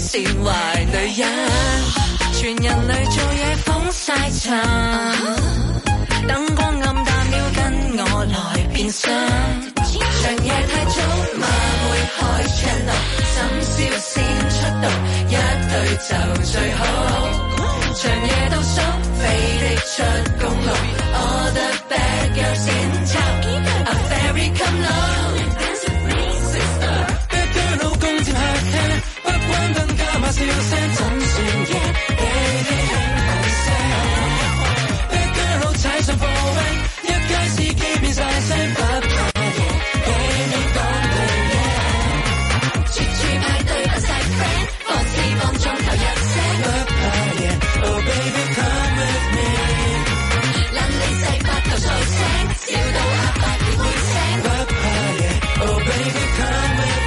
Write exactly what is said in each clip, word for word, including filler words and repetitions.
善壞女人，全人類做嘢風曬場，燈光暗淡要跟我來變身，長夜太早馬會開 channel， 深宵先出道，一對就最好，長夜倒數飛的出公路 ，All the bad girls in town，A fairy come low。Dance with me sister，Bad girl 老公接客廳，不關燈加碼笑聲，怎算嘅 ？Baby 興奮聲 ，Bad girl 老踩上貨 van， 一街司機變晒聲，不怕嘢 ，Baby 講對嘢，處處派對不晒 friend， 放肆放縱頭入聲，不怕嘢 ，Oh baby come with me， 撚你細發頭嘈聲，笑到阿伯跌會聲，不怕嘢 ，Oh baby come with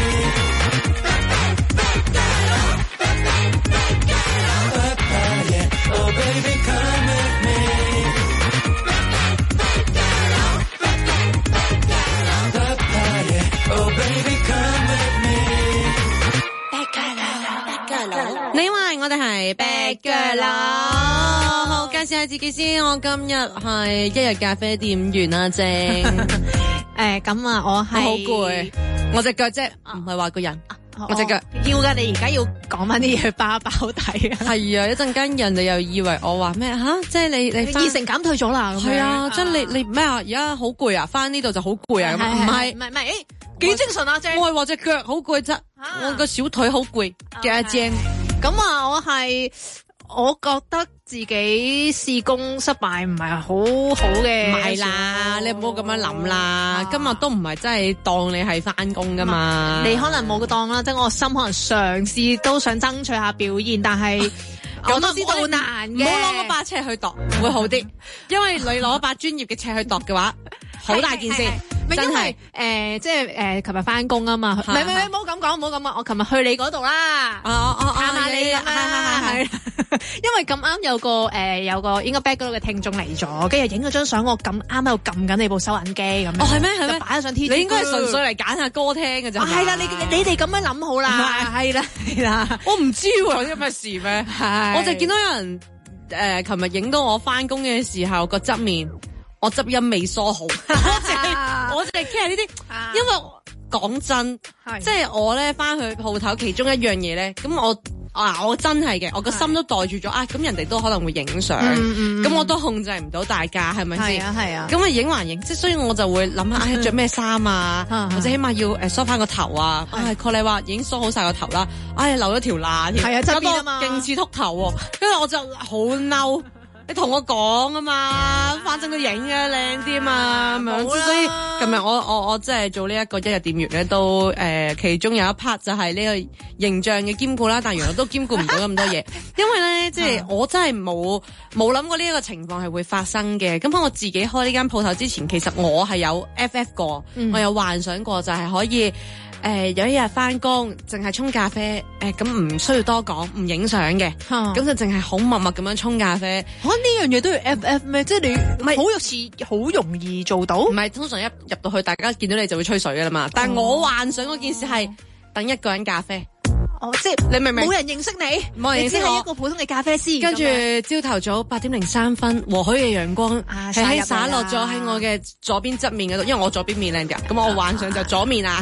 me。Bad girl， bad bad bad girl， 不怕嘢 ，Oh baby come with me。Bad bad girl， bad bad bad girl， 不怕嘢 ，Oh baby come with me。Bad girl， bad girl， 你話我哋係 bad girl， 好介紹下自己先。我今日係一日咖啡店員阿正。 誒咁啊，我係好攰，我隻腳啫，唔係話個人。我隻腳要㗎，你而家要講翻啲嘢包包底啊！ 係啊，一陣間人哋又以為我話咩吓，即係你你熱誠減退咗啦。 係啊，即係你你咩啊？而家好攰啊，翻呢度就好攰啊，咁唔係唔係唔係，誒幾精神啊，正！ 我係話隻腳好攰啫，我個小腿好攰嘅阿正。 咁啊，我係我覺得自己試工失敗唔係好好嘅。 唔係啦，你唔好咁樣諗啦。今日都唔係真係當你係翻工噶嘛。 你可能冇個當啦，即係我心可能嘗試都想爭取下表現，但係我都知道難嘅。 唔好攞嗰把尺去度，會好啲。因為你攞把專業嘅尺去度嘅話，好大件事。 真係誒，即係誒，琴日翻工啊嘛，唔係唔係，唔好咁講，唔好咁講，我琴日去你嗰度啦，探下你啊，係係係，因為咁啱有個誒有個應該 back 嗰度嘅聽眾嚟咗，跟住影咗張相，我咁啱喺度撳緊你部收銀機咁。 哦，係咩係咩？ 擺咗上 T G， 你應該係純粹嚟揀下歌聽嘅啫。 係啦，你你哋咁樣諗好啦，係啦係啦， 我唔知喎，有啲咩事咩？我就見到有人誒，琴日影到我翻工嘅時候個側面。我執音未梳好，我淨係我淨係 care 呢啲，因為講真，即係我咧翻去鋪頭其中一樣嘢咧，咁我啊我真係嘅，我個心都袋住咗啊，咁人哋都可能會影相，咁我都控制唔到大家，係咪先？係啊係啊，咁啊影還影，即係所以我就會諗下，唉着咩衫啊，或者起碼要誒梳翻個頭啊，唉確你話已經梳好晒個頭啦，唉留咗條罅添，係啊側邊啊嘛，勁似禿頭喎，跟住我就好嬲。你同我講啊嘛，反正佢影嘅靚啲嘛，咁樣。所以琴日我我我即係做呢一個一日店員咧，都誒、呃、其中有一 part 就係呢個形象嘅兼顧啦，但原來都兼顧唔到咁多嘢，因為咧即係我真係冇冇諗過呢一個情況係會發生嘅。咁喺我自己開呢間鋪頭之前，其實我係有 F F 過，嗯、我有幻想過就係可以。誒、呃，有一日翻工，淨係沖咖啡，誒咁唔需要多講，唔影相嘅，咁、啊、就淨係好默默咁樣沖咖啡。 嚇呢樣嘢都要 F F 咩？即係你唔係好有似好容易做到？ 唔係通常一入到去，大家見到你就會吹水噶啦嘛。但係我幻想嗰件事係等一個人咖啡。 哦，即係你明唔明？冇人認識你，冇人認識你，只係一個普通嘅咖啡師。 跟住朝頭早八點零三分，和煦嘅陽光係喺灑落咗喺我嘅左邊側面嗰度，因為我左邊面靚㗎，咁我幻想就左面啊。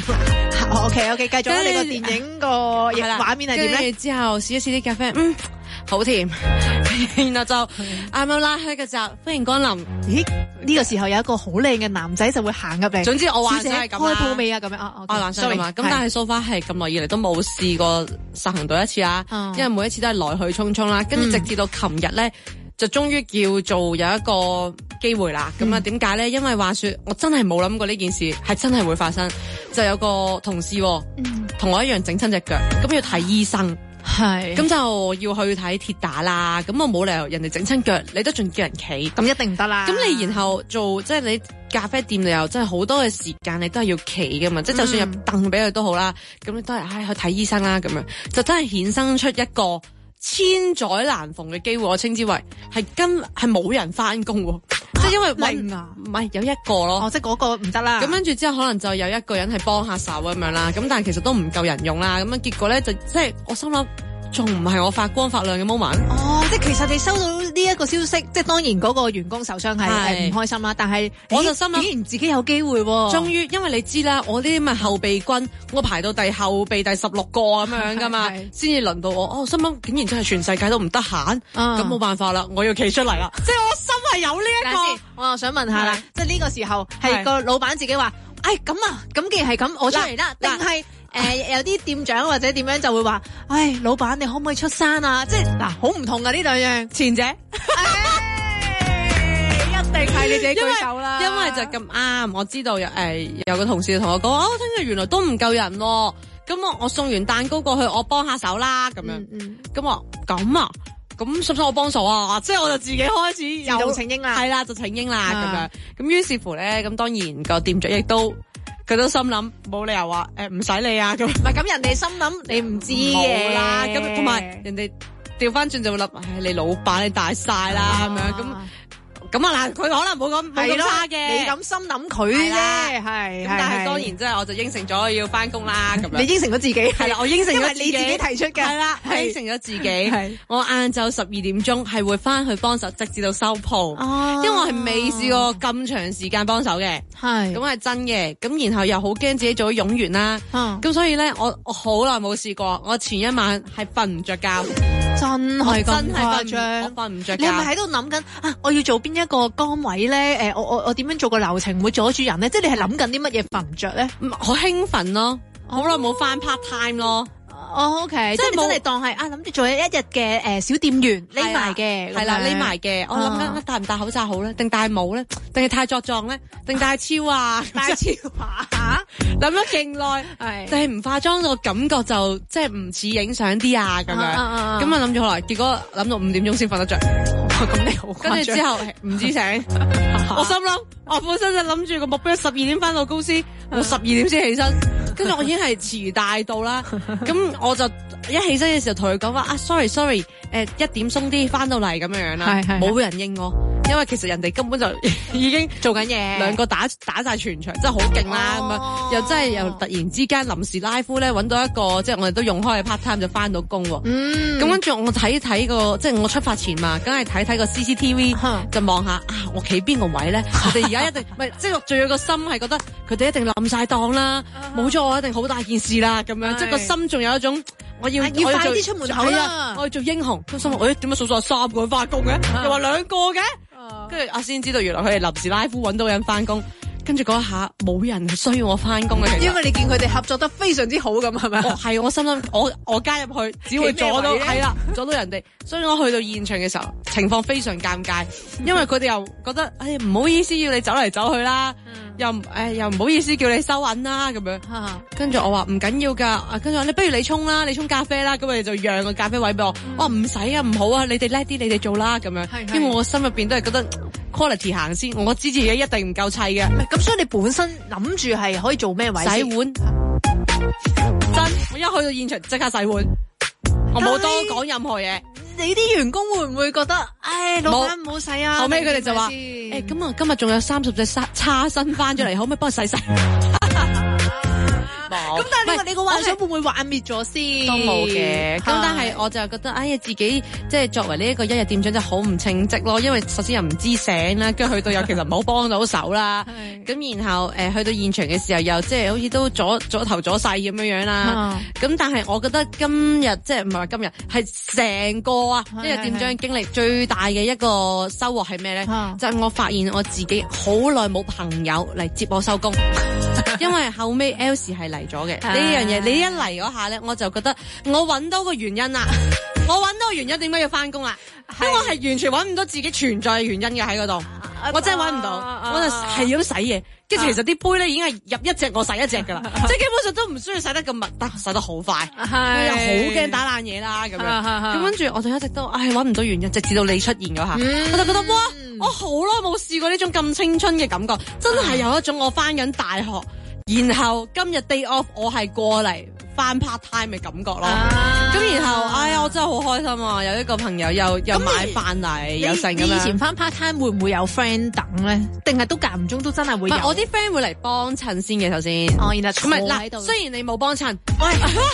O K O K，繼續啦，你個電影個畫面係點咧？ 之後試一試啲咖啡，嗯，好甜。然後就啱啱拉開個閘，歡迎光臨。 咦？呢個時候有一個好靚嘅男仔就會行入嚟。 總之我幻想係咁啦。 開鋪未啊？咁樣啊？ 我幻想咁啊。咁但係 so far 係咁耐以嚟都冇試過實行到一次啦。因為每一次都係來去匆匆啦。跟住直至到琴日咧，就終於叫做有一個機會啦。咁啊點解咧？因為話說我真係冇諗過呢件事係真係會發生。就有個同事同我一樣整親隻腳，咁要睇醫生。係，咁就要去睇鐵打啦。咁我冇理由人哋整親腳，你都仲叫人企， 咁一定唔得啦。 咁你然後做即係你咖啡店，你又真係好多嘅時間，你都係要企噶嘛。即係、嗯、就算入凳俾佢都好啦，咁你都係唉去睇醫生啦。咁樣就真係衍生出一個千載難逢嘅機會，我稱之為係跟係冇人翻工喎，即係因為零啊， 唔係有一個咯， 哦，即係嗰個唔得啦。 咁跟住之後可能就有一個人係幫下手咁樣啦，咁但係其實都唔夠人用啦，咁樣結果咧就即係我心諗。仲唔係我發光發亮嘅 moment？ 哦，即係其實你收到呢一個消息，即係當然嗰個員工受傷係係唔開心啦，但係我就心諗竟然自己有機會喎。 終於，因為你知啦，我呢啲咪後備軍，我排到第後備第十六個咁樣噶嘛，先至輪到我。哦，心諗竟然真係全世界都唔得閒，咁冇辦法啦，我要企出嚟啦。即係我心係有呢一個。 我又想問下啦，即係呢個時候係個老闆自己話，哎咁啊，咁既然係咁，我出嚟啦，定係？誒、呃，有啲店長或者點樣就會話，唉，老闆你可唔可以出山啊？即係嗱，好唔同噶呢兩樣。 前者， 一定係你自己舉手啦。 因為就咁啱，我知道有誒、呃、有個同事同我講，哦，聽日原來都唔夠人，咁我我送完蛋糕過去，我幫下手啦，咁樣。咁、嗯嗯、我咁啊，咁使唔使我幫手啊？即係我就自己開始有自動請纓啦， 係啦，就請纓啦咁樣。咁於是乎咧，咁當然個店長亦都。佢都心諗冇理由話誒唔使你啊咁， 唔係咁人哋心諗你唔知嘅啦，咁同埋人哋調翻轉就會諗，唉你老闆你大晒啦咁樣咁。咁啊嗱，佢可能冇咁冇咁差嘅， 你咁心諗佢啫，係。 咁但係當然即係我就應承咗要翻工啦，咁樣。 你應承咗自己係啦，我應承咗你自己提出嘅， 係啦，應承咗自己。我晏晝十二點鐘係會翻去幫手，直至到收鋪。哦，因為我係未試過咁長時間幫手嘅，係咁係真嘅。咁然後又好驚自己做咗冗員啦，咁所以咧我我好耐冇試過，我前一晚係瞓唔着覺， 真係真係瞓唔着，我瞓唔着覺。 你係咪喺度諗緊啊？我要做邊一個崗位咧？誒，我我我點樣做個流程會阻住人咧？即係你係諗緊啲乜嘢瞓唔着咧？ 好興奮咯，好耐冇翻 part time 咯。 哦 OK，即係真係當係啊諗住做一日嘅誒小店員匿埋嘅， 係啦匿埋嘅。我諗緊戴唔戴口罩好咧，定戴帽咧，定係太作狀咧，定戴超啊？ 戴超啊？嚇！ 諗咗勁耐，係定係唔化妝個感覺就即係唔似影相啲啊咁樣。咁啊諗咗好耐，結果諗到五點鐘先瞓得着。咁你好，跟住之後唔知醒。我心諗，我本身就諗住個目標十二點翻到公司，我十二點先起身。跟住我已經係遲大到啦，咁我就一起身嘅時候同佢講話啊 ，sorry sorry，誒、呃、一點鬆啲翻到嚟咁樣樣啦，冇人應我，因為其實人哋根本就已經做緊嘢，兩個打打晒全場，真係好勁啦咁樣，又真係又突然之間臨時拉夫咧揾到一個，即係我哋都用開嘅 part time 就翻到工喎，咁跟住我睇睇個，即係我出發前嘛，梗係睇睇個 C C T V，就望下啊，我企邊個位咧？佢哋而家一定唔係，即係仲有個心係覺得佢哋一定冧晒檔啦，冇咗。我一定好大件事啦，咁樣即係個心仲有一種我要要快啲出門口啦， 我要做英雄。個心話，誒點解數數有三個人翻工嘅？又話兩個嘅，跟住阿先知道原來佢哋臨時拉夫揾到人翻工。跟住嗰一下冇人需要我翻工嘅， 因為你見佢哋合作得非常之好咁，係咪？ 係我心諗，我我加入去只會阻到係啦，阻到人哋。所以我去到現場嘅時候，情況非常尷尬，因為佢哋又覺得，哎唔好意思要你走嚟走去啦，又誒又唔好意思叫你收銀啦咁樣。跟住我話唔緊要㗎，跟住話你不如你沖啦，你沖咖啡啦，咁佢哋就讓個咖啡位俾我。我話唔使啊，唔好啊，你哋叻啲，你哋做啦咁樣。因為我心入邊都係覺得 quality 行先，我知自己一定唔夠砌嘅。 咁所以你本身諗住係可以做咩位？ 洗碗。真，我一去到現場即刻洗碗，我冇多講任何嘢。 你啲員工會唔會覺得，唉，老闆唔好洗啊？ 後尾佢哋就話，誒，咁啊，今日仲有三十隻沙叉身翻咗嚟，可唔可以幫我洗洗？ 咁但係你你個幻想會唔會幻滅咗先？ 都冇嘅。咁但係我就覺得，哎呀，自己即係作為呢一個一日店長就好唔稱職咯。因為首先又唔知醒啦，跟住去到又其實唔好幫到手啦。咁然後誒去到現場嘅時候又即係好似都左左頭左勢咁樣樣啦。咁但係我覺得今日即係唔係話今日係成個啊一日店長經歷最大嘅一個收穫係咩咧？就係我發現我自己好耐冇朋友嚟接我收工，因為後尾 Elsie 係嚟咗嘅呢樣嘢，你一嚟嗰下咧，我就覺得我揾到個原因啦，我揾到個原因點解要翻工啦，因為我係完全揾唔到自己存在嘅原因嘅喺嗰度，我真係揾唔到，我就係咁洗嘢，跟住其實啲杯咧已經係入一隻我洗一隻噶啦，即係基本上都唔需要洗得咁密，但洗得好快，又好驚打爛嘢啦咁樣，咁跟住我就一直都唉揾唔到原因，直至到你出現嗰下，我就覺得哇，我好耐冇試過呢種咁青春嘅感覺，真係有一種我翻緊大學。然後今日 day off 我係過嚟翻 part time 嘅感覺咯。咁、 啊、 然後，哎呀，我真係好開心啊！有一個朋友又又買飯嚟，又成咁樣。 以前翻 part time 會唔會有 friend 等咧？定係都間唔中都真係會有？ 我啲 friend 會嚟幫襯先嘅，首先。 哦，然後坐喺度。 雖然你冇幫襯， 喂，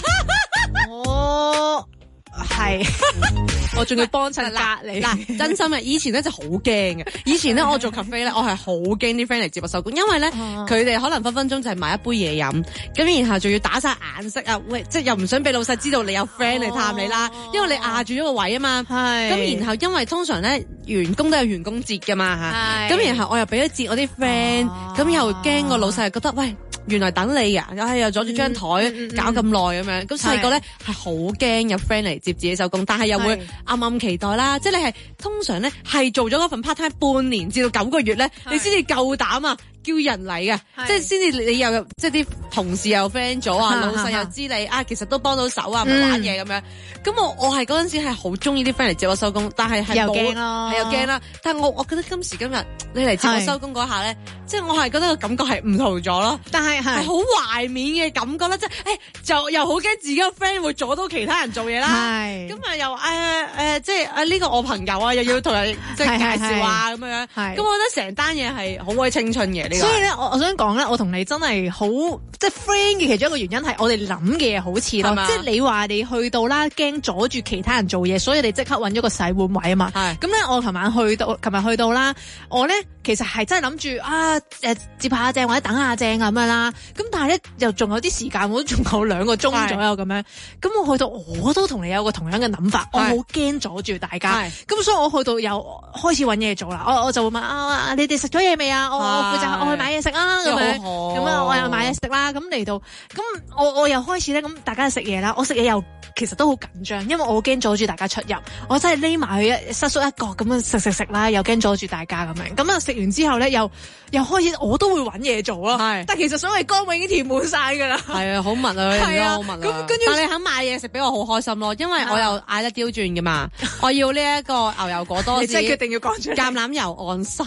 我係。我仲要幫襯隔離嗱，真心嘅，以前咧就好驚嘅。以前咧我做 cafe 咧，我係好驚啲 friend 嚟接我收工，因為咧佢哋可能分分鐘就係買一杯嘢飲，咁然後仲要打晒眼色啊，喂，即係又唔想俾老細知道你有 friend 嚟探你啦，哦、因為你壓住咗個位啊嘛。係。咁然後因為通常咧員工都有員工節噶嘛嚇，咁然後我又俾咗節我啲 friend，咁又驚個老細又覺得喂。原來等你啊！唉，又阻住張台搞咁耐咁樣，咁細個咧係好驚有 friend 嚟接自己收工，但係又會暗暗期待啦。即係你係通常咧係做咗嗰份 part time 半年至到九個月咧，你先至夠膽啊！叫人嚟嘅，即係先至你又即係啲同事又 friend 咗啊，老細又知你啊，其實都幫到手啊，唔係玩嘢咁樣。咁我我係嗰陣時係好中意啲 friend 嚟接我收工，但係係又驚咯， 係又驚啦。但係我我覺得今時今日你嚟接我收工嗰下咧，即係我係覺得個感覺係唔同咗咯。但係係好懷緬嘅感覺啦，即係誒就又好驚自己個 friend 會阻到其他人做嘢啦。係咁啊又誒誒即係啊呢個我朋友啊又要同人即係介紹啊咁樣。係咁我覺得成單嘢係好鬼青春嘅。 所以咧，我我想講咧，我同你真係好即係 friend 嘅其中一個原因係我哋諗嘅嘢好似咯，即係你話你去到啦，驚阻住其他人做嘢，所以你即刻揾咗個洗碗位啊嘛。係咁咧，我琴晚去到，琴日去到啦，我咧其實係真係諗住啊誒接下正或者等下正咁樣啦。咁但係咧又仲有啲時間，我都仲有兩個鐘左右咁樣。咁我去到我都同你有個同樣嘅諗法，我好驚阻住大家。咁所以我去到又開始揾嘢做啦。我我就會問啊，你哋食咗嘢未啊？我我負責。我去買嘢食啊，咁樣咁啊，我又買嘢食啦。咁嚟到，咁我我又開始咧，咁大家食嘢啦。我食嘢又其實都好緊張，因為我好驚阻住大家出入。我真係匿埋去一瑟縮一角咁樣食食食啦，又驚阻住大家咁樣。咁啊食完之後咧，又又開始我都會揾嘢做咯。係，但其實所謂肝胃已經填滿晒噶啦。係啊，好密啊，係啊，好密啊。咁跟住，但你肯買嘢食俾我好開心咯，因為我又嗌得刁轉噶嘛。我要呢一個牛油果多士，你真係決定要講出嚟。橄欖油按晒。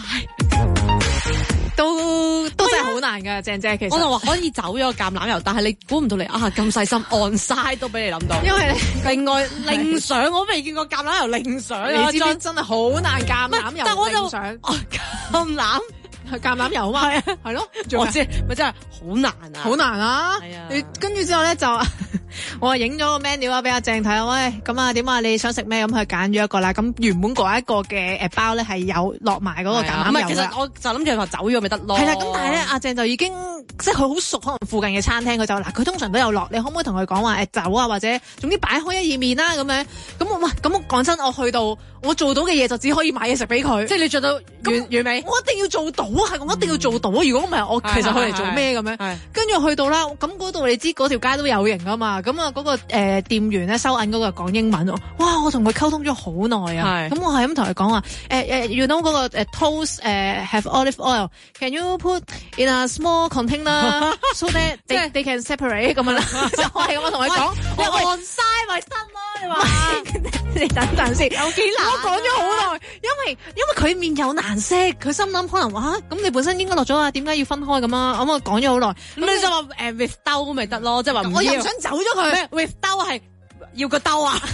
都都真係好難噶，鄭姐其實我就話可以走咗個橄欖油，但係你估唔到你啊咁細心按晒都俾你諗到，因為另外另上我未見過橄欖油另上，你知唔知真係好難橄欖油，但我就上橄欖橄欖油啊嘛，係啊係咯，我知咪真係好難啊，好難啊，係啊，你跟住之後咧就我啊影咗個 menu 啊俾阿鄭睇啊，喂咁啊點啊你想食咩咁佢揀咗一個啦，咁原本嗰一個嘅誒包咧係有落埋嗰個橄欖油，其實我就諗住話走咗咪得咯，係啦，咁但係咧阿鄭就已經即係佢好熟可能附近嘅餐廳，佢就嗱佢通常都有落，你可唔可以同佢講話誒走啊，或者總之擺開一意面啦咁樣，咁我哇咁我講真我去到我做到嘅嘢就只可以買嘢食俾佢，即係你做到完完美，我一定要做到係我一定要做到，如果唔係我其實去嚟做咩咁樣，跟住去到啦，咁嗰度你知嗰條街都有型啊嘛。咁啊，嗰個誒店員咧收銀嗰個講英文，哇！我同佢溝通咗好耐啊。咁我係咁同佢講話，誒誒，you know 嗰個誒 toast 誒 have olive oil，can you put in a small container so that they they can separate 咁樣啦。我係咁我同佢講，你按晒咪得咯，你話你等陣先，有幾難？我講咗好耐，因為因為佢面有難色，佢心諗可能話咁你本身應該落咗啊，點解要分開咁啊？咁我講咗好耐，咁你就話誒 with 兜咪得咯，即係話我又唔想走咗佢。with 兜係要個兜啊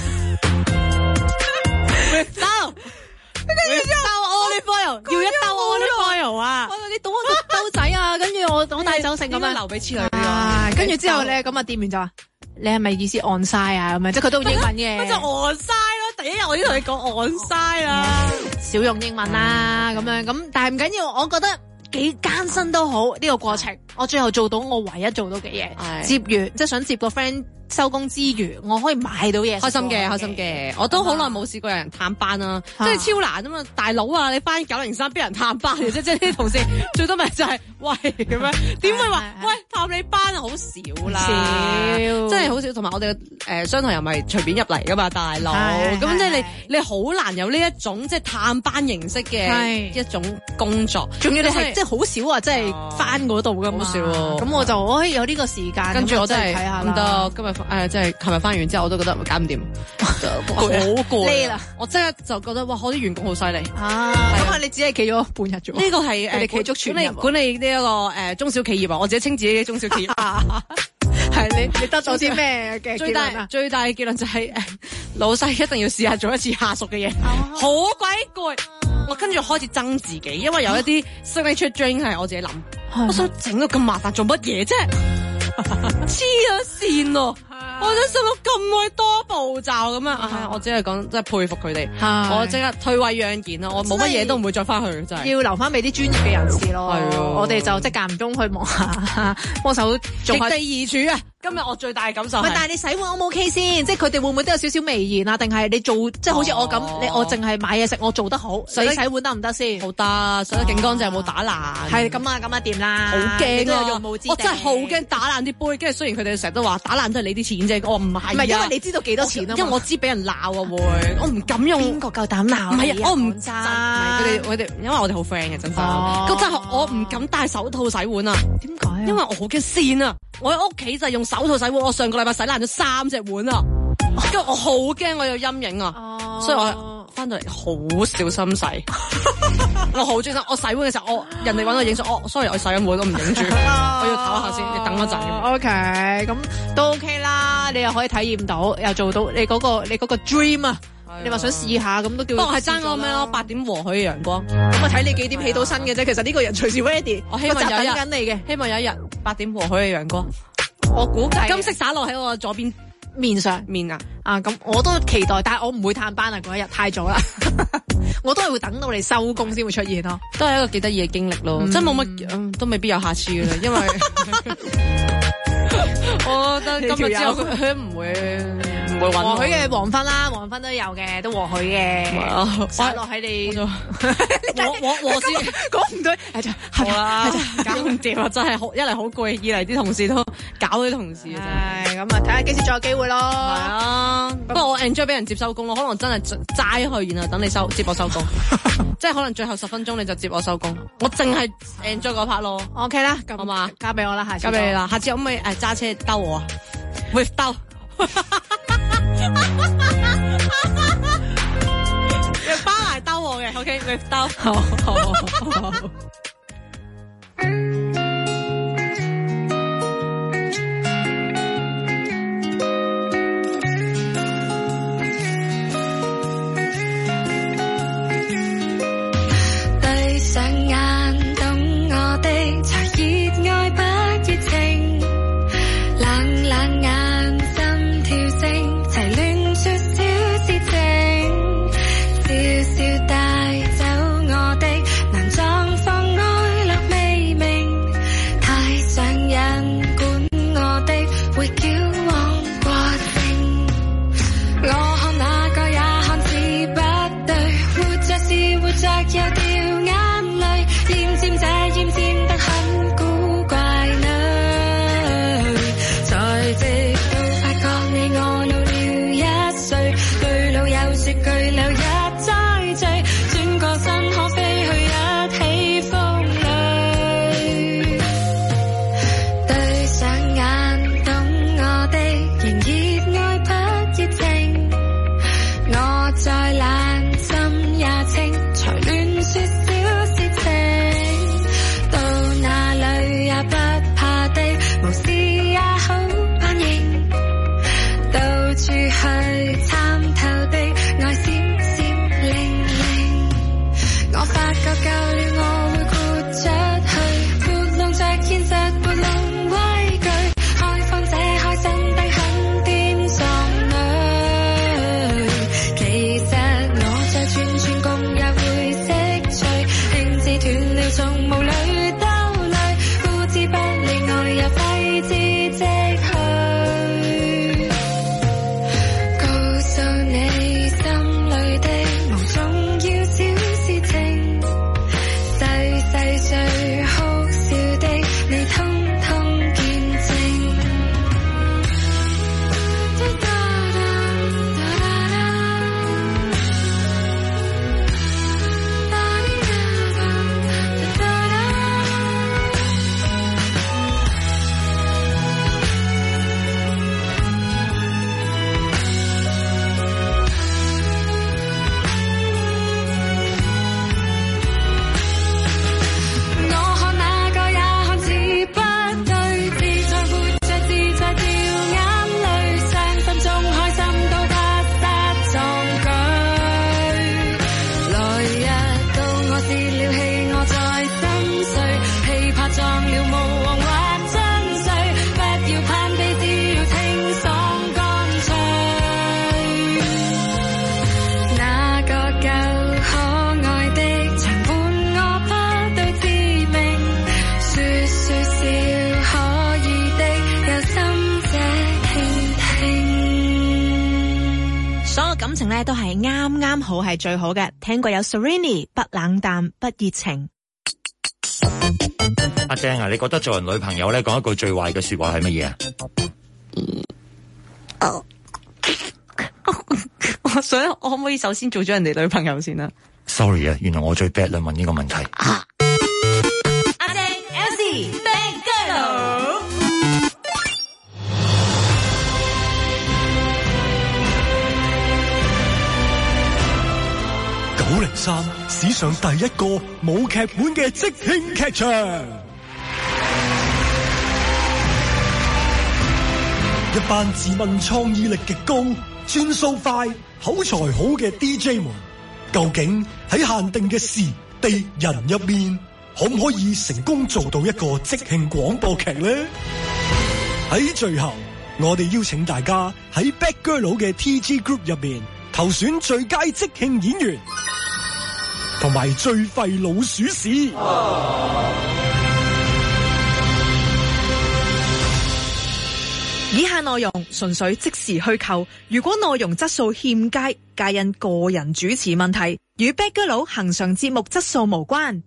with 兜，跟住之後olive oil要一兜 olive oil 啊，你倒我個兜仔啊，跟住我我帶走成咁樣留俾次女啊，跟住之後咧咁啊店員就話你係咪意思 on side 啊咁樣，即係佢都用英文嘅，咁就 on side 咯，第一日我已經同你講 on side 啦，少用英文啦咁樣，咁但係唔緊要，我覺得幾艱辛都好呢個過程，我最後做到我唯一做到嘅嘢，接完即係想接個 friend。收工之餘，我可以買到嘢，開心嘅，開心嘅。我都好耐冇試過有人探班啦，即係超難啊嘛！大佬啊，你翻九零三俾人探班嘅啫，即係啲同事最多咪就係喂咁樣，點會話喂探你班啊？好少啦，少，真係好少。同埋我哋誒商台又咪隨便入嚟噶嘛，大佬。咁即係你你好難有呢一種即係探班形式嘅一種工作，仲要你係即係好少啊，即係翻嗰度噶嘛。好少喎。咁我就我可以有呢個時間，跟住我真係睇下唔得今日。誒，即係琴日翻完之後，我都覺得搞唔掂，好攰啦！我即刻就覺得哇，我啲員工好犀利啊！咁啊，你只係企咗半日啫？呢個係誒，企足全日管理呢一個誒中小企業啊！我自己稱自己嘅中小企業。 係你你得咗啲咩嘅最大最大嘅結論就係、誒、老細一定要試下做一次下屬嘅嘢，好鬼攰。我跟住開始憎自己，因為有一啲 signature drink 係我自己諗，我想整到咁麻煩做乜嘢啫？黐咗線咯！我真心諗咁鬼多步驟咁啊！唉，我只係講真係佩服佢哋，我即刻退位讓賢啦！我冇乜嘢都唔會再翻去，真係要留翻俾啲專業嘅人士咯。 係啊， 我哋就即係間唔中去望下，幫手做下。 極地而處啊！今日我最大嘅感受係， 但係你洗碗 O 唔 OK 先？即係佢哋會唔會都有少少微言啊？定係你做即係好似我咁，你我淨係買嘢食，我做得好，你洗碗得唔得先？ 好得，洗得勁乾淨，冇打爛。 係咁啊，咁啊掂啦。 好驚啊！ 用武之地我真係好驚打爛啲杯。跟住雖然佢哋成日都話打爛都係你啲錢啫，我唔係。 唔係因為你知道幾多錢啊？ 因為我知俾人鬧啊會，我唔敢用。 邊個夠膽鬧？ 唔係啊，我唔揸。 佢哋佢哋，因為我哋好 friend 嘅真心。咁真係我唔敢戴手套洗碗啊。 點解啊？ 因為我好驚跣啊！我喺屋企就係用手套洗碗，我上個禮拜洗爛咗三隻碗啊！跟住我好驚，我有陰影啊！所以我翻到嚟好小心洗。我好專心，我洗碗嘅時候，我人哋揾我影相，我 sorry 我洗緊碗都唔影住，我要唞一下先，你等我陣。 OK，咁都 OK 啦，你又可以體驗到，又做到你嗰個你嗰個 dream 啊！你話想試下咁都叫， 不過係爭嗰個咩咯？八點和煦嘅陽光， 咁啊睇你幾點起到身嘅啫。其實呢個人隨時 ready， 我希望有一日等緊你嘅， 希望有一日八點和煦嘅陽光。 我估計金色灑落喺我左邊面上面啊！ 啊咁，我都期待，但係我唔會探班啊！嗰一日太早啦，我都係會等到你收工先會出現咯。 都係一個幾得意嘅經歷咯，真冇乜，嗯，都未必有下次嘅啦，因為我覺得今日之後佢唔會唔會揾和煦嘅黃昏啦，黃昏都有嘅，都和煦嘅，灑落喺你我我我先講唔對， 好啦，搞唔掂啊！真係好，一嚟好攰，二嚟啲同事都搞啲同事啊！ 真係咁啊，睇下幾時再有機會咯。係啊，不過我 enjoy 俾人接收工咯，可能真係齋去，然後等你收接我收工，即係可能最後十分鐘你就接我收工，我淨係 enjoy 嗰 part 咯。 OK 啦， 好嘛， 交俾我啦，下次交俾你啦，下次可唔可以誒揸車兜我啊？喂，兜。要包埋兜我嘅 ，OK， 你兜，好好好好。 閉上眼，懂我的，才熱愛不熱情，冷冷眼，心跳聲，齊亂說小事情，笑笑帶走我的難狀況。 成咧都係啱啱好係最好嘅。聽過有 Serrini 不冷淡不熱情。 阿鄭啊，你覺得做人女朋友咧講一句最壞嘅說話係乜嘢啊？ 哦，我想我可唔可以首先做咗人哋女朋友先啊 ？Sorry 啊，原來我最 bad 啦，問呢個問題。 啊、阿鄭 Elsie Bang Girl。 九零三史上第一個冇劇本嘅即興劇場，一班自問創意力極高、轉數快、口才好嘅 D J 們，究竟喺限定嘅時地人入面，可唔可以成功做到一個即興廣播劇呢？喺最後，我哋邀請大家喺 Bad Girl 嘅 T G Group 入面投選最佳即興演員，同埋最廢老鼠屎。 以下內容純粹即時虛構，如果內容質素欠佳，皆因個人主持問題，與 Bad Girl 恆常節目質素無關。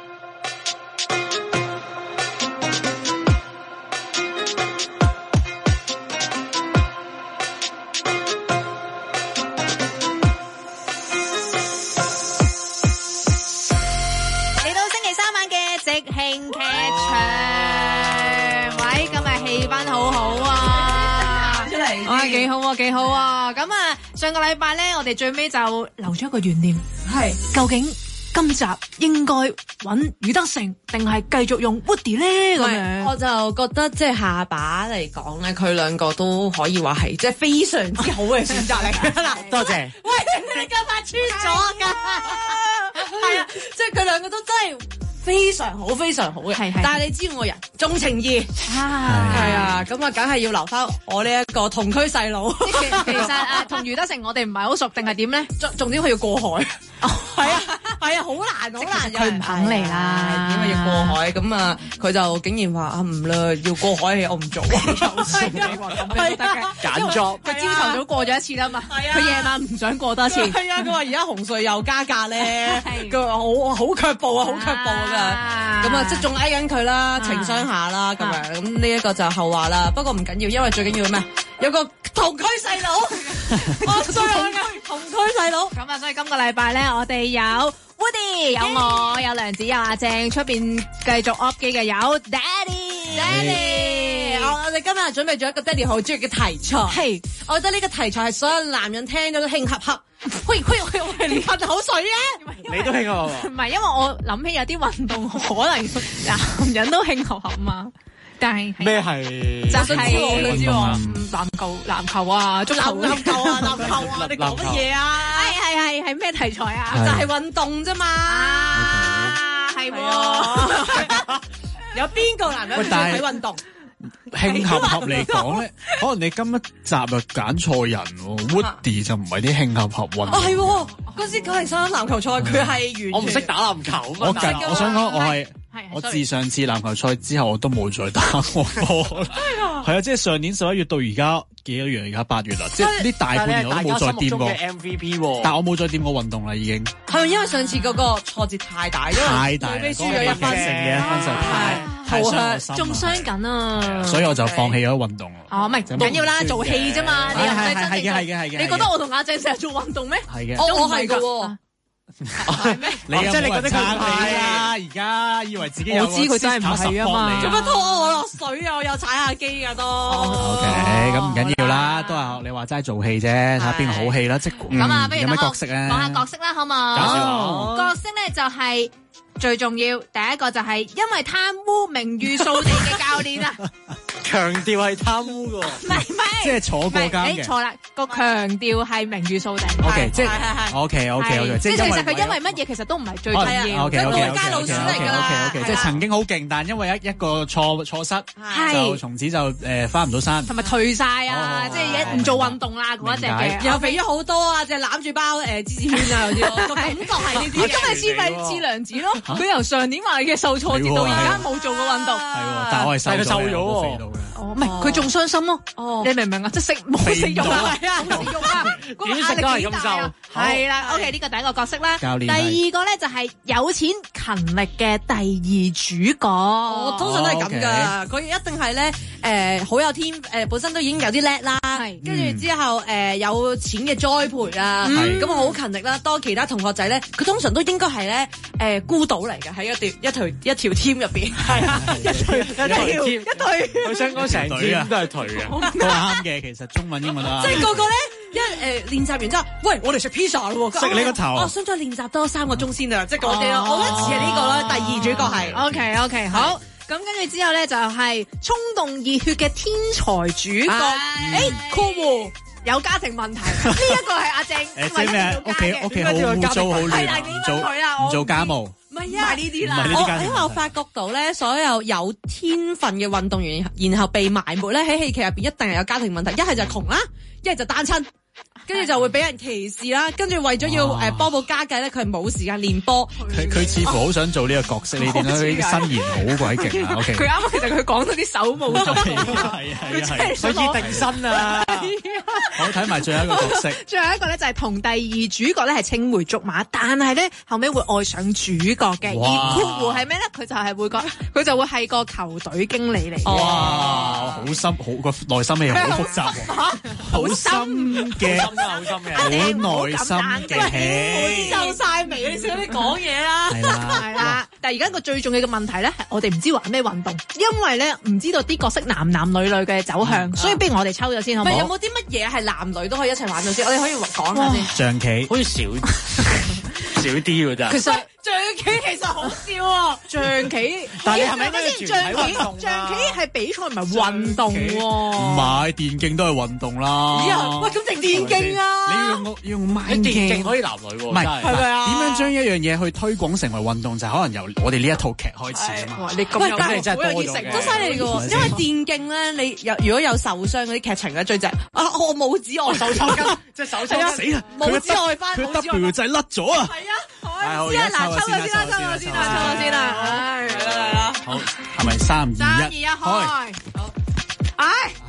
幾好啊，幾好啊！咁啊，上個禮拜咧，我哋最尾就留咗一個懸念，係究竟今集應該揾余德成定係繼續用 Woody 咧？咁樣， 我就覺得即係下把嚟講咧，佢兩個都可以話係即係非常之好嘅選擇嚟嘅啦。 多謝。 喂，你今日穿咗㗎？係啊，即係佢兩個都真係非常好，非常好嘅。係係。但係你知我人重情義，係啊，咁啊，梗係要留翻我呢一個同區細佬。 其實啊，同余德成我哋唔係好熟，定係點咧？ 重重點佢要過海。係啊，係啊，好難，好難。 佢唔肯嚟啦， 點解要過海？咁啊，佢就竟然話啊唔啦，要過海我唔做。係啊，咁都得嘅。 揀咗。 佢朝頭早過咗一次啦嘛。係啊。佢夜晚唔想過多次。 係啊，佢話而家紅隧又加價咧，佢話好好卻步啊，好卻步啊。咁啊，即係仲嗌緊佢啦，情商下啦，咁樣。咁呢一個就後話啦。不過唔緊要，因為最緊要咩？有個同區細佬，我衰我嘅同區細佬。 咁啊，所以今個禮拜咧，我哋有 Woody， 有我，有梁子，有阿鄭，出邊繼續 up 機嘅有 Daddy，Daddy。 我我哋今日準備咗一個 Daddy 好中意嘅題材，係，我覺得呢個題材係所有男人聽咗都興合合。喂喂喂喂，你噴口水啊！ 你都興合合？ 唔係，因為我諗起有啲運動可能男人都興合合嘛。但係咩係？ 就係你知喎，籃球、籃球啊，足球、 籃球啊，籃球啊，你講乜嘢啊？ 係係係係咩題材啊？ 就係運動啫嘛。 啊，係喎。 有邊個男人唔中意睇運動？ 興合合嚟講咧，可能你今一集又揀錯人喎。Woody 就唔係啲興合合運動。 哦係喎，嗰時九零三籃球賽佢係完。我唔識打籃球啊嘛。 我近我想講我係。我自上次籃球賽之後，我都冇再打過波。係啊，即係上年十一月到而家幾多月？而家八月啦，即係呢大半年我都冇再掂過。 M V P 喎， 但我冇再掂過運動啦，已經。 係咪因為上次嗰個挫折太大？ 太大， 最尾輸咗一分成嘅分數太太傷心， 仲傷緊啊！ 所以我就放棄咗運動。 哦，唔係唔緊要啦，做戲啫嘛。你又唔係真係嘅，係嘅，係嘅。 你覺得我同阿鄭成日做運動咩？ 係嘅。 我我係㗎喎。 係咩？ 你即係你覺得佢唔係啦？而家以為自己有我知佢真係唔係啊嘛？ 做乜拖我落水啊？我有踩下機噶都。 O K，咁唔緊要啦，都係你話齋做戲啫，睇下邊個好戲啦。即係咁啊，不如有咩角色啊？ 講下角色啦，好冇？角色咧就係最重要，第一個就係因為貪污名譽掃地嘅教練啊。 強調係貪污㗎， 唔係唔係， 即係坐過監嘅。 誒錯啦，個強調係名譽掃地。 O K，即係 O K O K O K，即係其實佢因為乜嘢其實都唔係最重要。 O K O K O K 街老鼠嚟㗎啦。 O K，即係曾經好勁，但因為一一個錯錯失，就從此就誒翻唔到山， 同埋退晒啊！即係一唔做運動啦嗰一隻嘅， 又肥咗好多啊！即係攬住包誒芝士圈啊嗰啲，個感覺係呢啲。 今日先咪似梁子咯，佢由上年話嘅受挫折到而家冇做過運動。 係喎，但係我係細佢瘦咗喎。 哦，唔係佢仲傷心咯。哦，你明唔明啊？即係食冇食肉啊，係啊，冇食肉啊， 點食都係咁瘦。 係啦 ，OK， 呢個第一個角色啦。 教練。 第二個咧就係有錢勤力嘅第二主角。 我通常都係咁噶，佢一定係咧誒好有天誒本身都已經有啲叻啦，跟住之後誒有錢嘅栽培啊，咁我好勤力啦。多其他同學仔咧，佢通常都應該係咧誒孤島嚟嘅，喺一條一條一條 team 入邊，係啊，一隊一條一隊。 我想講成隊都係頹嘅， 都啱嘅。其實中文英文都啱。 即係個個咧一誒練習完之後，喂，我哋食 pizza 咯， 食你個頭。 我想再練習多三個鐘先啊，即係嗰啲咯。我覺得似係呢個啦，第二主角係。 OK OK 好。咁跟住之後咧就係衝動熱血嘅天才主角。誒，括弧有家庭問題，呢一個係阿正。 誒，即係咩？屋企屋企好污糟好亂，唔做唔做家務。 唔係啊， 呢啲啦。 我因為我發覺到咧，所有有天分嘅運動員，然後被埋沒咧，喺戲劇入邊一定係有家庭問題，一係就窮啦，一係就單親。跟住就會俾人歧視啦，跟住為咗要誒幫補家計咧，佢係冇時間練波。 佢佢似乎好想做呢個角色，你點解佢啲新言好鬼勁啊 ？OK， 佢啱啱其實佢講到啲手舞足蹈， 係啊係啊， 佢已定身啊！ 好睇埋最後一個角色， 最後一個咧就係同第二主角咧係青梅竹馬，但係咧後尾會愛上主角嘅。而括弧係咩咧？佢就係會個佢就會係個球隊經理嚟。 哇！好深，好個內心戲好複雜喎，好深嘅。 好心嘅， 好耐心嘅戲， 皺晒眉，你少啲講嘢啦。 係啦， 係啦。但係而家一個最重要嘅問題咧，係我哋唔知玩咩運動，因為咧唔知道啲角色男男女女嘅走向，所以不如我哋抽咗先好唔好？ 有冇啲乜嘢係男女都可以一齊玩到先？我哋可以講下先。 象棋好似少少啲㗎咋。 其實象棋其實好笑啊！ 象棋， 但係你係咪應該先？象棋象棋係比賽唔係運動喎。 唔係電競都係運動啦。 喂，咁定電競啊？ 你要用用 mind 電競可以男女喎， 唔係係咪啊？ 點樣將一樣嘢去推廣成為運動，就係可能由我哋呢一套劇開始啊嘛。 你咁有咁你真係多咗嘅， 都犀利嘅喎。因為電競咧，你有如果有受傷嗰啲劇情咧，最正啊！我拇指外受抽筋， 即係手抽死啦！ 拇指外翻， 佢 W 仔甩咗啊！ 係啊， 好，先啦，嗱，抽咗先啦，抽咗先啦，抽咗先啦，唉， 嚟啦嚟啦， 好，係咪三二一？ 三二一開，好，唉，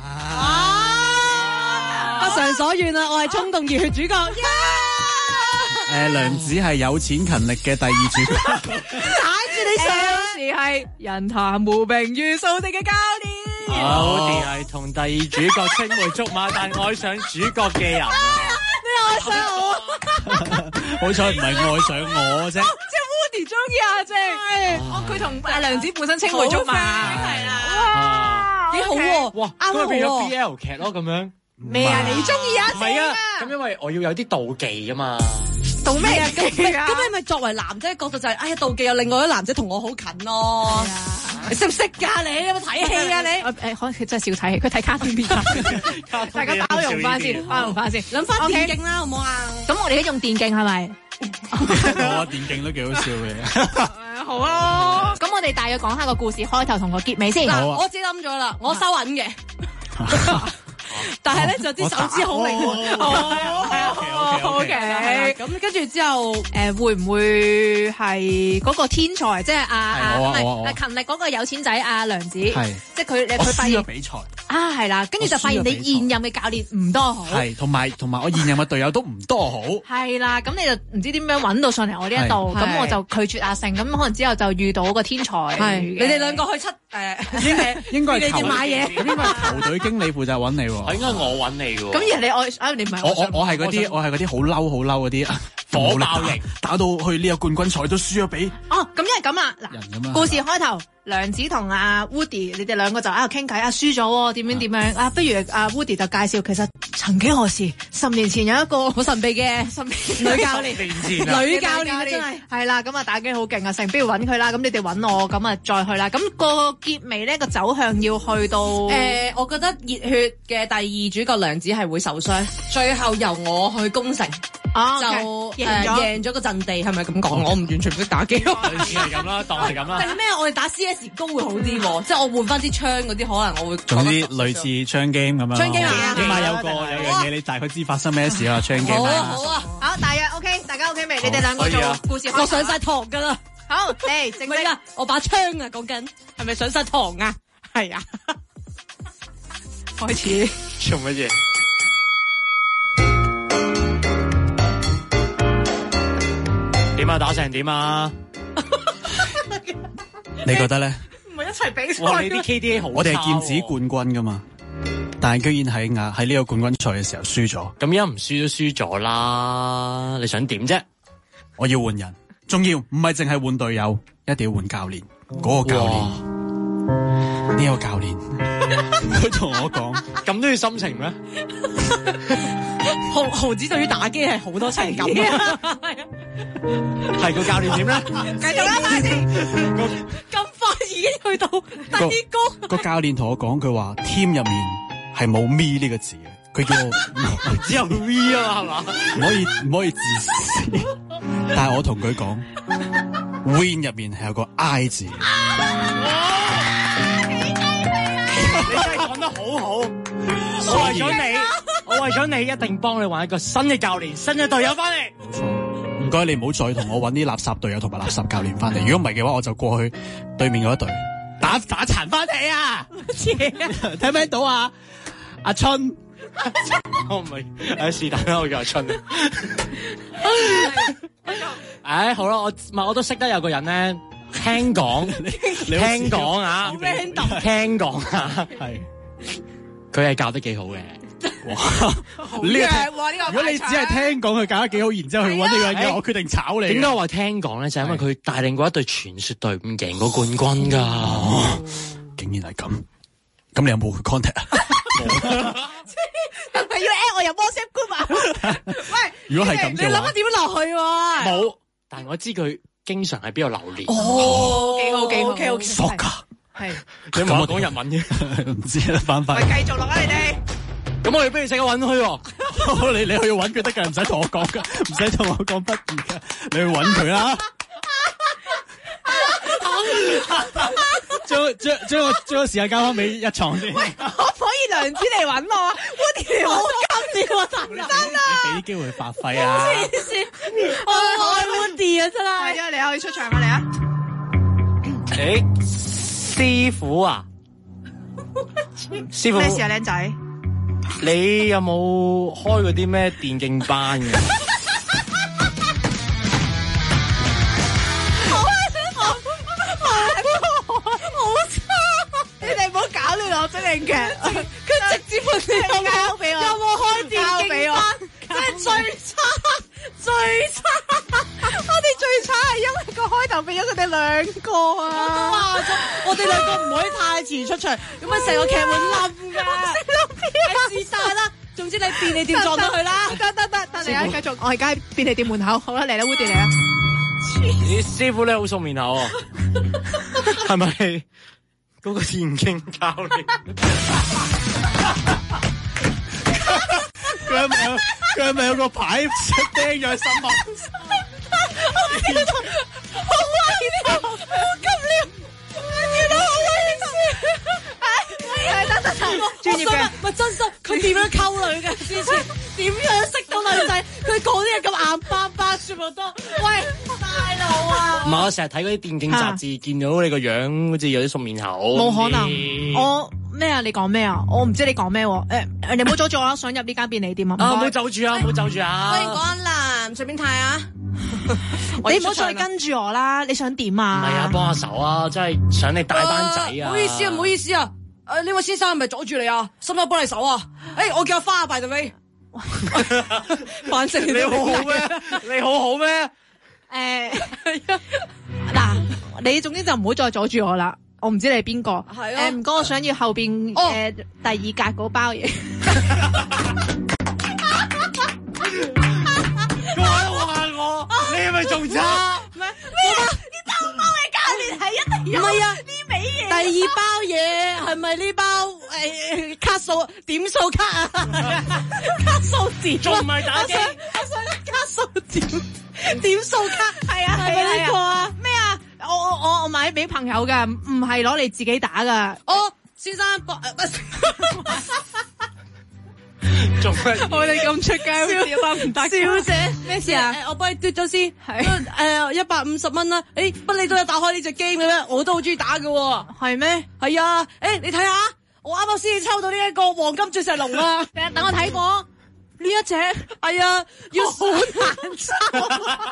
啊，不償所願啦，我係衝動熱血主角， 誒，梁子係有錢勤力嘅第二主角， 踩住你上時係人談無名如數地嘅教練， 好啲係同第二主角青梅竹馬，但愛上主角嘅人。 愛上我， 好彩唔係愛上我啫。 即係 Woody 中意阿正，哦，佢同阿梁子本身青梅竹馬，係啦， 哇，幾好喎， 哇，咁咪變咗 B L 劇咯，咁樣。 咩啊？你中意阿正？ 唔係啊，咁因為我要有啲妒忌噶嘛。 妒咩啊？咁咁你咪作為男仔嘅角度就係，哎呀，妒忌有另外一個男仔同我好近咯。你識唔識㗎？你有冇睇戲啊？你誒，可能佢真係少睇戲，佢睇卡通片。大家包容翻先，包容翻先， 諗翻電競啦，好唔好啊？ 咁我哋都用電競係咪？ 我電競都幾好笑嘅。 好啊。咁我哋大約講下個故事開頭同個結尾先。 嗱，我自己諗咗啦，我收銀嘅。但係咧就啲手指好靈活，係啊，OK，咁跟住之後誒會唔會係嗰個天才，即係阿阿唔係勤力嗰個有錢仔阿梁子，即係佢佢發現比賽啊係啦，跟住就發現你現任嘅教練唔多好， 係同埋同埋我現任嘅隊友都唔多好，係啦，咁你就唔知點樣揾到上嚟我呢一度，咁我就拒絕阿勝，咁可能之後就遇到個天才，係你哋兩個去七誒應該係球買嘢， 應該係球隊經理負責揾你喎。 應該係我揾你嘅喎。 咁而你愛啊？你唔係我我我係嗰啲，我係嗰啲好嬲好嬲嗰啲火爆型， 打到去呢個冠軍賽都輸咗俾。 哦，咁因為咁啊，嗱，故事開頭梁子同阿 Woody，你哋兩個就喺度傾偈，啊輸咗點樣點樣啊，不如阿 Woody 就介紹，其實曾幾何時，十年前有一個好神秘嘅神秘女教練，女教練真係係啦，咁啊打機好勁啊，成不如揾佢啦，咁你哋揾我，咁啊再去啦，咁個結尾咧個走向要去到誒，我覺得熱血嘅第二主角梁子係會受傷，最後由我去攻城。 啊， 就誒贏咗個陣地，係咪咁講？我唔完全唔識打機， 類似係咁啦，當係咁啦。 定咩？我哋打 C S 高會好啲喎，即係我換翻支槍嗰啲，可能我會。 總之類似槍 game 咁樣。 槍 game 啊！ 起碼有個有樣嘢，你大概知發生咩事啊？槍 game。 好啊好啊， 好，大約 OK，大家 OK 未？你哋兩個做故事， 我上晒堂㗎啦。 好，嚟正式啊！我把槍啊，講緊係咪上晒堂啊？係啊。 開始做乜嘢？點啊？打成點啊？ 你覺得咧？ 唔係一齊比賽。 哇！你啲 K D A 好差喎。 我哋係劍指冠軍噶嘛，但係居然喺亞喺呢個冠軍賽嘅時候輸咗。 咁而家唔輸都輸咗啦，你想點啫？ 我要換人，仲要唔係淨係換隊友，一定要換教練。嗰、那個教練，呢個教練，佢同我講， 咁都要心情咩？ 豪豪子對於打機係好多情感嘅， 係個教練點咧？ 繼續啦，快啲！ 咁快已經去到第一個。 個教練同我講，佢話 team 入面係冇 me 呢個字嘅，佢叫我只有 V 啊嘛，係嘛？ 唔可以唔可以自私，但係我同佢講 win 入面係有個 I 字。 你真係講得好好，我為咗你，我為咗你一定幫你揾一個新嘅教練、新嘅隊友翻嚟。 冇錯，唔該你唔好再同我揾啲垃圾隊友同埋垃圾教練翻嚟。如果唔係嘅話，我就過去對面嗰一隊打打殘翻你啊！聽唔聽到啊？阿春， 我唔係，誒是但啦，我叫阿春。誒好啦，我唔係我都識得有個人咧。聽講，聽講啊，聽講啊， 係佢係教得幾好嘅。 哇！ 好弱喎呢個。 如果你只係聽講佢教得幾好，然之後去揾呢個人嘅，我決定炒你。 點解我話聽講咧？就係因為佢帶領過一隊傳說隊伍贏過冠軍㗎。 竟然係咁，咁你有冇去 contact 啊？ 係咪要 at 我入 WhatsApp group 啊？喂， 如果係咁你諗下點樣落去喎？ 冇，但係我知佢經常喺邊度流連。 哦，幾好幾好，OK OK。 索噶， 係。 你唔好講日文嘅， 唔知啦，翻返。 喂，繼續落啊你哋。 咁我哋不如即刻揾佢喎。 你你去揾佢得㗎，唔使同我講㗎，唔使同我講不如㗎，你去揾佢啦。將將將個將個時間交翻俾一床先。 喂，可唔可以梁子嚟揾我啊？Woody 好金嘅喎，真啊！ 你俾機會發揮啊！ 黐線，我愛 Woody 啊，真係。 係啊，你可以出場啊，你啊！ 誒，師傅啊，師傅咩事啊，靚仔？ 你有冇開嗰啲咩電競班嘅？ 你哋唔好搞亂我真人劇， 佢直接問你交俾我， 有冇開電競班？ 真係最差，最差！我哋最差係因為個開頭俾咗佢哋兩個啊！ 話咗，我哋兩個唔可以太遲出場，咁啊成個劇會冧㗎。是但啦，總之你便利店撞到佢啦。 得得得，得嚟啊！繼續，我而家喺便利店門口，好啦，嚟啦 ，Woody 嚟啊！ 你師傅你好熟面口啊，係咪嗰個電競教練？ 佢係咪有佢係咪有個牌釘咗喺心口？ 好威呢個，好急了，原來好威呢個，係得得得，專業嘅， 咪真心佢點樣溝女嘅？之前點樣識到女仔？佢講啲嘢咁硬巴巴，全部都喂大佬啊！ 唔係我成日睇嗰啲電競雜誌，見到你個樣好似有啲熟面口。 冇可能，我咩啊？你講咩啊？我唔知你講咩喎？誒，你唔好阻住我啦，想入呢間便利店啊！ 啊，唔好走住啊，唔好走住啊！ 歡迎光臨，隨便睇啊！ 你唔好再跟住我啦！你想點啊？ 唔係啊，幫下手啊！真係想你帶班仔啊！ 唔好意思啊，唔好意思啊！誒，呢位先生係咪阻住你啊？使唔使幫你手啊？誒，我叫阿花啊，by the way。反正你好好咩？你好好咩？ 誒，嗱，你總之就唔好再阻住我啦。我唔知你係邊個。 係啊。 誒，唔該，我想要後邊誒第二格嗰包嘢。 你係咪仲差？ 唔係咩？呢兜包嘅教練係一定要唔係啊， 呢味嘢。 第二包嘢係咪呢包誒卡數點數卡啊？卡數點仲唔係打機？ 我想卡數點點數卡，係啊係啊呢個啊？ 咩啊？我我我買俾朋友噶，唔係攞嚟自己打噶。 哦，先生，博做乜？ 我哋咁出街，得唔得？小姐，咩事啊？ 誒，我幫你嘟咗先， 係誒一百五十蚊啦。誒，不你都有打開呢隻 game 嘅咩？我都好中意打嘅喎。 係咩？ 係啊，誒你睇下， 我啱啱先至抽到呢一個黃金鑽石龍啊！ 等我睇過。呢一隻係啊，要好難抽。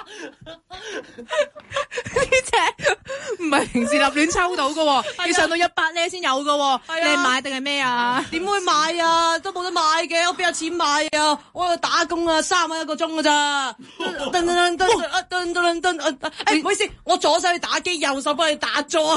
呢隻唔係平時立亂抽到嘅， 啊、 要上到一百咧先有嘅。啊、你係買定係咩啊？ 點會買啊？都冇得買嘅，我邊有錢買啊？我喺度打工啊，三蚊一個鐘㗎咋？噔噔噔噔噔噔噔噔，誒，唔好意思，我左手去打機，右手幫你打咗。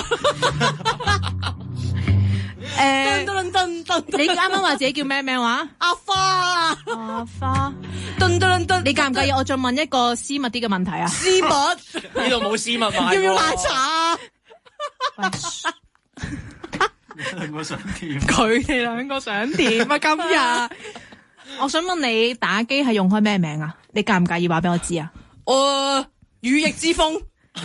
誒，你啱啱話自己叫咩名話？ 阿花， 阿花，噔噔噔，你介唔介意我再問一個私密啲嘅問題啊？ 私密呢度冇私密賣， 要唔要奶茶啊？ 兩個想點？ 佢哋兩個想點啊？今日，我想問你打機係用開咩名啊？你介唔介意話俾我知啊？ 我羽翼之風，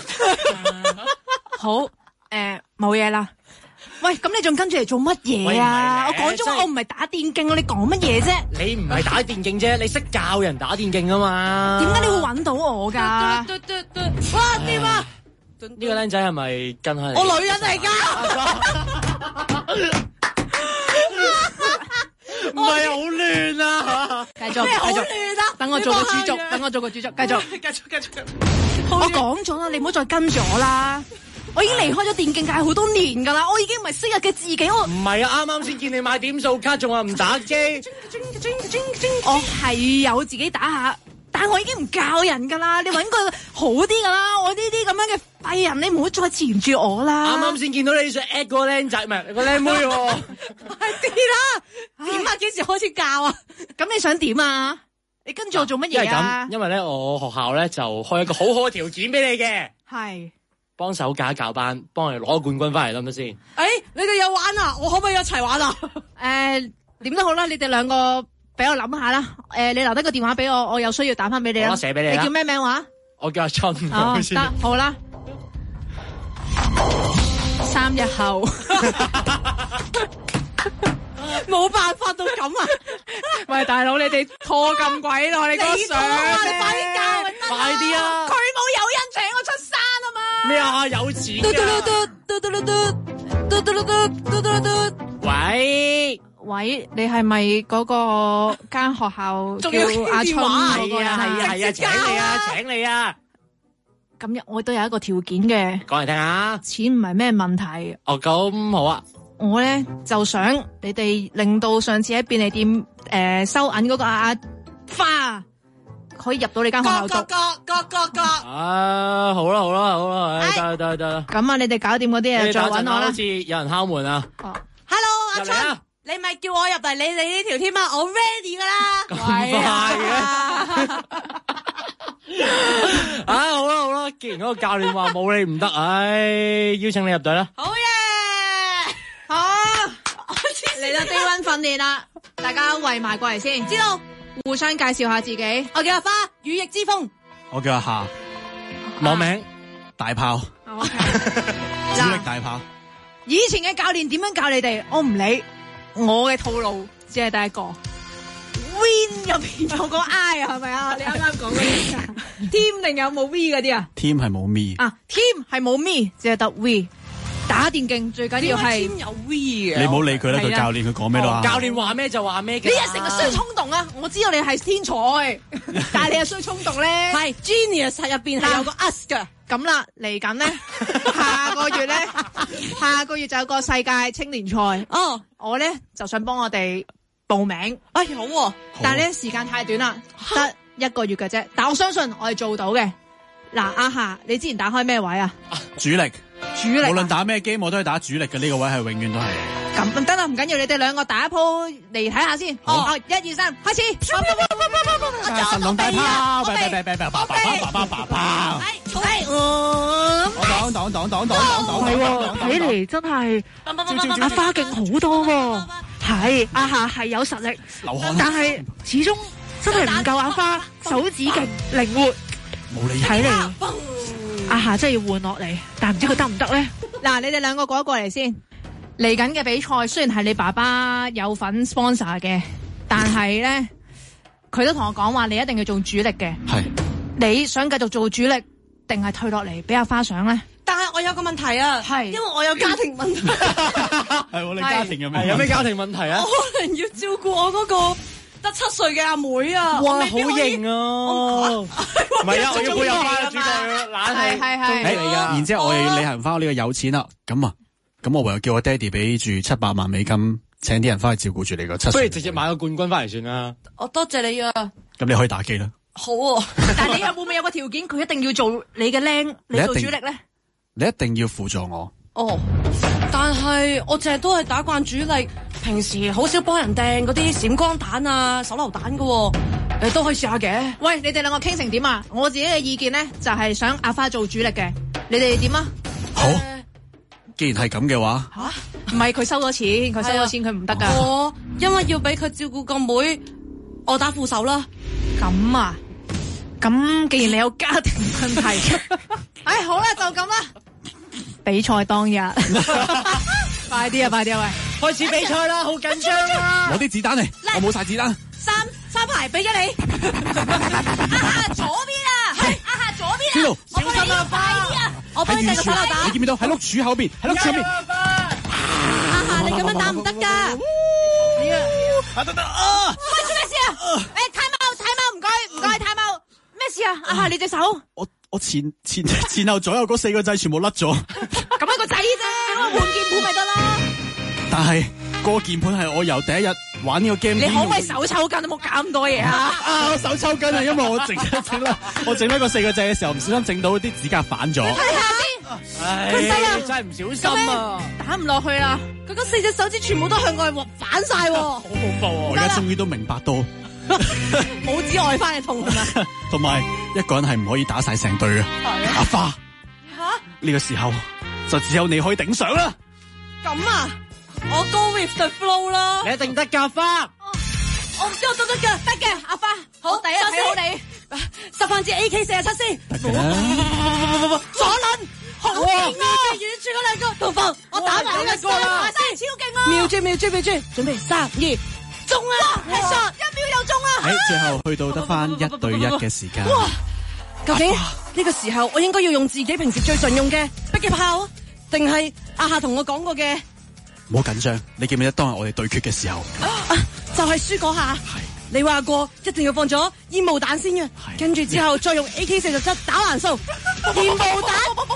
好，誒，冇嘢啦。喂，咁你仲跟住嚟做乜嘢啊？我講咗話我唔係打電競啊，你講乜嘢啫？ 你唔係打電競啫，你識教人打電競啊嘛？ 點解你會揾到我㗎？ 哇，掂啊！ 呢個僆仔係咪跟開你？ 我女人嚟㗎， 唔係好亂啊！ 繼續，繼續，等我做個主軸，等我做個主軸，繼續， 繼續，繼續。 我講咗啦，你唔好再跟住我啦。我已經離開咗電競界好多年噶啦，我已經唔係昔日嘅自己。我唔係啊，啱啱先見你買點數卡，仲話唔打機。 我係有自己打下，但係我已經唔教人噶啦。你搵個好啲噶啦，我呢啲咁樣嘅廢人，你唔好再纏住我啦。 啱啱先見到你想 at 個僆仔，唔係個僆妹喎。 係啲啦，點啊？幾時開始教啊？ 咁你想點啊？你跟住我做乜嘢啊？ 因為咧，我學校咧就開一個好好嘅條件俾你嘅。 係。 幫手教一教班，幫我哋攞冠軍翻嚟得唔得先？誒、 欸，你哋有玩啊？我可唔可以一齊玩啊？ 誒、呃，點都好啦，你哋兩個俾我諗下啦。誒、呃，你留低個電話俾我，我有需要打翻俾你啦。 我寫俾你。 你叫咩名話？ 我叫阿春。 哦，得，好啦。三日後。 冇辦法到咁啊！ 喂，大佬，你哋拖咁鬼耐，你個相你快啲教， 快啲啊！ 佢冇有人請我出山啊嘛！ 咩啊？有錢㗎！喂喂，你係咪嗰個間學校叫阿春嗰個人？ 係啊係啊，請你啊請你啊！ 咁日我都有一個條件嘅， 講嚟聽下。 錢唔係咩問題。 哦，咁好啊。 我咧就想你哋令到上次喺便利店誒、呃、收銀嗰個阿花可以入到你間學校讀。 各各各各啊，好啦好啦好啦，得得得啦。 咁啊，你哋搞掂嗰啲嘢再搵我啦。 好似有人敲門啊。 哦 Hello， 阿春， 啊、 你咪叫我入嚟你你呢條添啊，我 ready 噶啦。 咁快嘅。啊，好啦好啦，既然嗰個教練話冇你唔得，唉，邀請你入隊啦。 好嘢。 好，嚟到低溫訓練啦，大家圍埋過嚟先，知道互相介紹下自己。 我叫阿花，羽翼之風。 我叫阿夏， 網名大炮，主力大炮。 以前嘅教練點樣教你哋，我唔理，我嘅套路只係第一個。Win 入邊有個 I 啊，係咪啊？你啱啱講嗰啲啊 ，team 定有冇 V 嗰啲啊 ？team 係冇 me 啊 ，team 係冇 me，只係得 V。打電競最緊要係有 V 嘅， 你唔好理佢啦，佢教練佢講咩都啱。 教練話咩就話咩嘅。 你係成日衰衝動啊！我知道你係天才，但係你係衰衝動咧。 係 Genius 入邊係有個 us 噶。 咁啦，嚟緊咧，下個月咧，下個月就有個世界青年賽。哦，我咧就想幫我哋報名。 哎，好喎， 但係咧時間太短啦，得一個月嘅啫。但我相信我係做到嘅。嗱，阿夏，你之前打開咩位啊？ 主力。 主力、啊， 無論打咩 game 我都係打主力嘅，呢、這個位係永遠都係。 咁得啦，唔緊要，你哋兩個打一鋪嚟睇下先。哦，一二三，開始。 神龍大炮，啪啪啪啪啪啪啪啪啪啪。 係， 我擋擋擋擋擋擋擋。 係喎，睇嚟真係阿花勁好多喎。係，阿夏係有實力，但係始終真係唔夠阿花手指勁靈活。 冇理。 睇嚟。阿夏真係要換落嚟，但唔知佢得唔得咧？嗱，你哋兩個過一過嚟先。嚟緊嘅比賽雖然係你爸爸有份 sponsor 嘅，但係咧，佢都同我講話你一定要做主力嘅。 係。 你想繼續做主力，定係退落嚟俾阿花上咧？ 但係我我有個問題啊，係因為我有家庭問題。 係我哋家庭有咩？ 有咩家庭問題啊？ 我可能要照顧我嗰個得七歲嘅阿妹啊！ 哇，好型啊！唔係啊，我要配合翻主角嘅懶係係係嚟㗎。然之後我又要履行翻我呢個有錢啦，咁啊，咁我唯有叫我爹哋俾住七百萬美金，請啲人翻去照顧住你個七歲。 不如直接買個冠軍翻嚟算啦。 我多謝你啊！ 咁你可以打機啦。 好啊， 但係你有冇咪有個條件，佢一定要做你嘅僆，你做主力咧？ 你一定要輔助我。 哦，但係我淨係都係打慣主力，平時好少幫人掟嗰啲閃光彈啊、手榴彈噶，誒都可以試下嘅。 喂，你哋兩個傾成點啊？我自己嘅意見咧，就係想阿花做主力嘅，你哋點啊？ 好，既然係咁嘅話， 吓，唔係佢收咗錢，佢收咗錢佢唔得噶。 我因為要俾佢照顧個妹，我打副手啦。 咁啊？咁既然你有家庭問題，唉，好啦，就咁啦。比賽當日，快啲啊，快啲啊， 喂！開始比賽啦，好緊張啊！ 攞啲子彈嚟，我冇晒子彈。 三三排俾咗你，阿夏左邊啊，係阿夏左邊啊， 知道， 小心啊，快啲啊，我幫你掟個手榴彈。 你見唔見到喺碌柱後邊，喺碌柱後邊。 阿夏，你咁樣打唔得噶。 啊得得啊！ 喂，做咩事啊？誒，太貓，太貓，唔該，唔該，太貓，咩事啊？阿夏，你隻手？ 我我前前前後左右嗰四個掣全部甩咗。 咁一個仔啫，換鍵盤咪得啦。 但係嗰個鍵盤係我由第一日玩呢個 game。 你可唔可以手抽筋？都冇搞咁多嘢啊！ 啊，我手抽筋啊，因為我整整啦，我整呢個四個掣嘅時候唔小心整到啲指甲反咗。 睇下先， 佢細啊，真係唔小心啊， 打唔落去啦。 佢嗰四隻手指全部都向外反晒， 好恐怖啊！ 我而家終於都明白到拇指外翻嘅痛係咪？ 同埋一個人係唔可以打晒成隊嘅。阿花， 吓呢個時候就只有你可以頂上啦。 咁啊，我 go with the flow 啦。 你一定得㗎，花。 我唔知我得唔得㗎，得嘅，阿花。好，第一睇好你。十分之 A K 四十七先。左輪，好勁啊！遠處嗰兩個同房，我打埋呢個啦，超勁啊！瞄住瞄住瞄住，準備三二，中啊！係傻，一秒又中啊！ 喺最後去到得翻一對一嘅時間。 哇！究竟呢個時候我應該要用自己平時最常用嘅迫擊炮，定係阿夏同我講過嘅？ 唔好緊張，你記唔記得當日我哋對決嘅時候？ 啊，就係輸嗰下。你話過一定要放咗煙霧彈先嘅，跟住之後再用 A K 四十七打橫掃煙霧彈。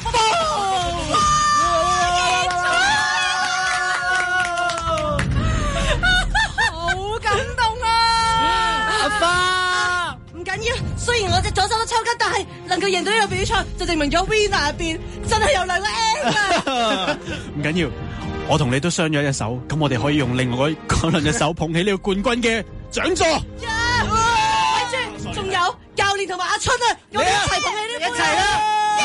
好感動啊！阿花，唔緊要，雖然我隻左手都抽筋，但係能夠贏到呢個比賽，就證明咗 winner 入邊真係有兩個 M 啊！ 唔緊要，我同你都傷咗一隻手，咁我哋可以用另外嗰兩隻手捧起呢個冠軍嘅獎座。咪住，仲有教練同埋阿春啊，我哋一齊捧起呢個，一齊啦！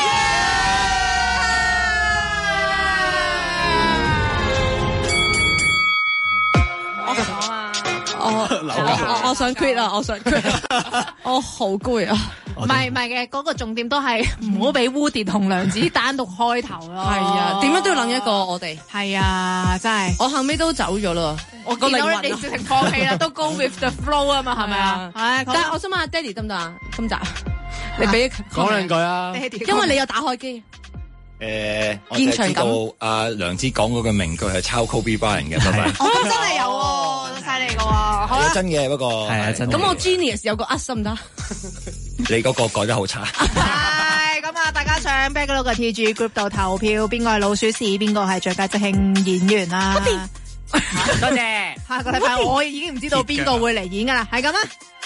我講啊，我我我想 quit 啊，我想 quit， 我好攰啊！ 唔係唔係嘅，嗰個重點都係唔好俾烏蝶同梁子單獨開頭咯。 係啊，點樣都要諗一個我哋。 係啊，真係。 我後尾都走咗啦， 我見到你直情放棄啦，都 go with the flow 啊嘛，係咪啊？ 係。但係我想問下爹哋得唔得啊？今集你俾講兩句啊， 因為你有打開機。 誒，我就知道阿梁子講嗰個名句係抄 Kobe Bryant 嘅，拜拜。 我都真係有喎，犀利嘅喎。好啦， 真嘅，不過係啊，真。 咁我 Genius 有個 us 得唔得？ 你嗰個改得好差。 係咁啊！大家上 Backload 嘅 T G Group 度投票，邊個係老鼠屎，邊個係最佳即興演員啊？ 多謝。 下個禮拜我已經唔知道邊個會嚟演噶啦，係咁啊！